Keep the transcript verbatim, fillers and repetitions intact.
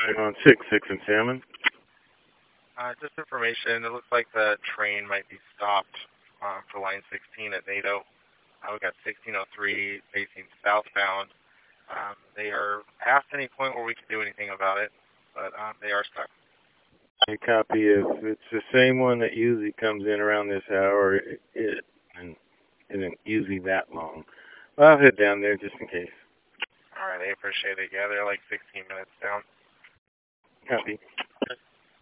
On six, six and salmon. Uh, just information. It looks like the train might be stopped uh, for line sixteen at NATO. Uh, we got sixteen oh three facing southbound. Um, they are past any point where we can do anything about it, but um, they are stuck. A copy. If it's the same one that usually comes in around this hour, it, it and isn't usually that long. Well, I'll head down there just in case. All right, I appreciate it. Yeah, they're like sixteen minutes down. Copy.